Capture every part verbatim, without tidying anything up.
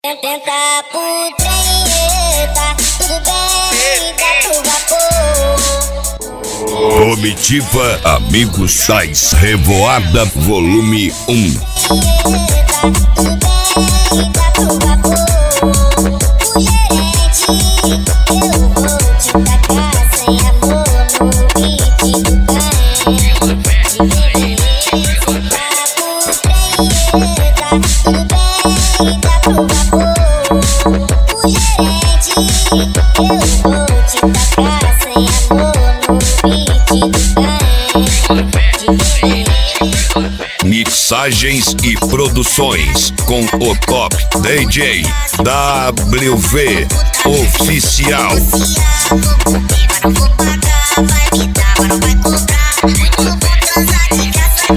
Tenta por treta, tudo bem, gato vapor. Comitiva Amigos Sais Revoada Volume um. Tudo bem, gato vapor. O gerente, eu vou te tacar sem amor no beat do bem. Tenta por treta, tudo bem, gato vapor. O gerente, eu vou te tacar sem amor no beat do bem. Mixagens e produções com o Top D J W V Oficial. Não vou pagar, vai me dar, mas não vai cobrar. Eu vou transar de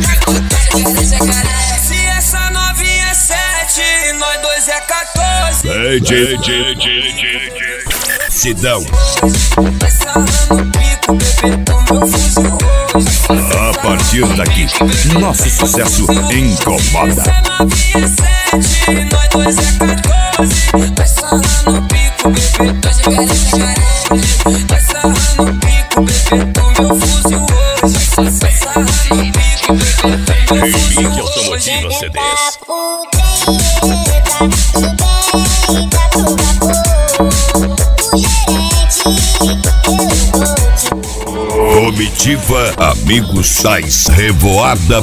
graça. Se essa novinha é sete, nós dois é quatorze. D J, D J, D J, Sidão. Vai sarrando o pico, bebê, com meu fuzil hoje. A partir daqui, nosso sucesso incomoda. Se essa novinha é sete, nós dois é quatorze. Vai sarrando o pico, bebê, tô chegando essa garagem. Vai sarrando o pico, bebê, com meu fuzil hoje. Vai sarrando o pico, bebê, com meu fuzil Link hoje. Automotiva C Ds. Tenta por treta, tudo bem, gato vapor. O gerente, eu vou te Comitiva Amigos Sais Revoada.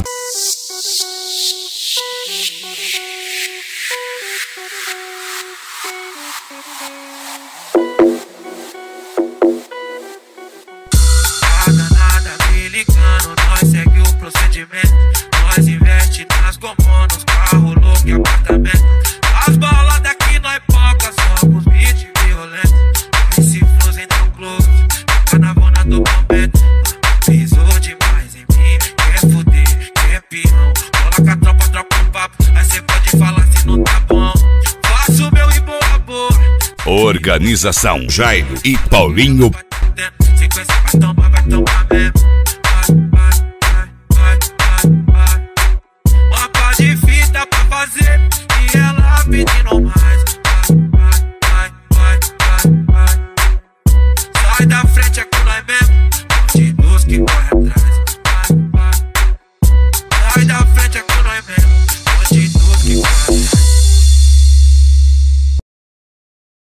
Nada, nada me ligando, nós segue o procedimento. Nós investe nas comunas, carro louco e apartamento. As balas daqui nós poca, somos beat violento. Esse flows então close, carnaval na do momento. Pisou demais em mim, quer fuder, quer pirrão. Cola com a tropa, troca um papo, aí cê pode falar se não tá bom. Faço meu e boa boa. Organização Jairo e Paulinho. Sequência vai tomar, vai tomar mesmo.